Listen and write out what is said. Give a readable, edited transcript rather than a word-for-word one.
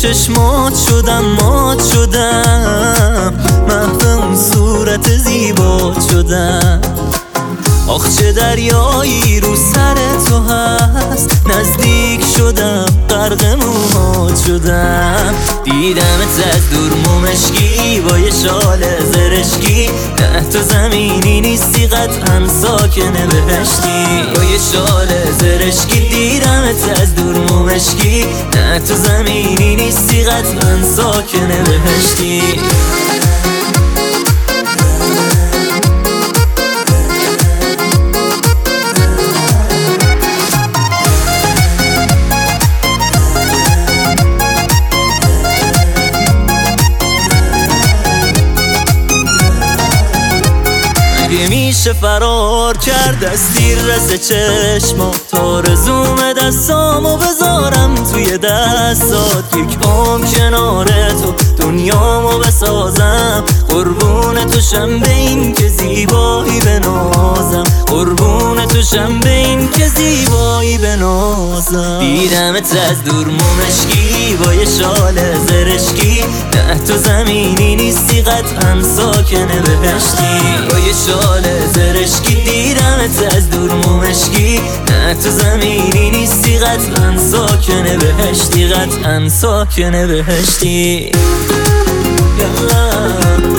چشمات شدم مات شدم، محو اون صورت زیبات شدم. آخ چه دریایی رو سر تو هست، نزدیک شدم غرق موهات شدم. دیدمت از دور مومشکی با یه شال زرشکی، نه تو زمینی نیستی قطعا ساکن بهشتی. با یه شال زرشکی دیدمت از دور مومشکی، نه تو زمینی نیستی قطعا ساکن بهشتی. میشه فرار کرد از تیررس چشما، تا رزوم دستامو بذارم توی دستات. یک عمر کنار تو دنیامو بسازم، قربون تو شم به این که زیبایی بنازم، قربون تو شم به این که زیبایی بنازم. دیدمت از دور مومشکی با یه شال زرشکی، نه تو زمینی نیستی قطعا ساکن بهشتی. با یه شال زرشکی دیدمت از دور مومشکی، نه تو زمینی نیستی قطعا ساکن بهشتی، قطعا ساکن بهشتی. یالا